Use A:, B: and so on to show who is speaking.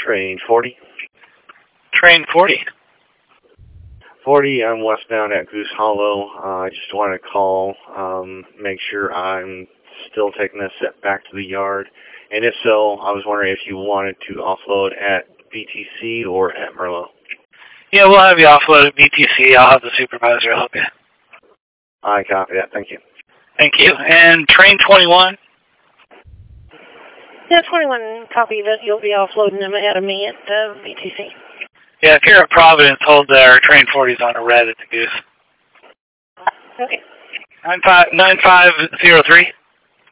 A: train 40.
B: Train 40.
A: 40, I'm westbound at Goose Hollow. I just want to call, make sure I'm still taking this set back to the yard. And if so, I was wondering if you wanted to offload at BTC or at Merlot.
B: Yeah, we'll have you offload at BTC. I'll have the supervisor help you.
A: I copy that. Thank you.
B: Thank you. And train 21?
C: Yeah, 21, copy that. You'll be offloading them ahead of me at BTC.
B: Yeah, if you're at Providence, hold there. Train 40's on a red at the Goose.
C: Okay.
B: 9503?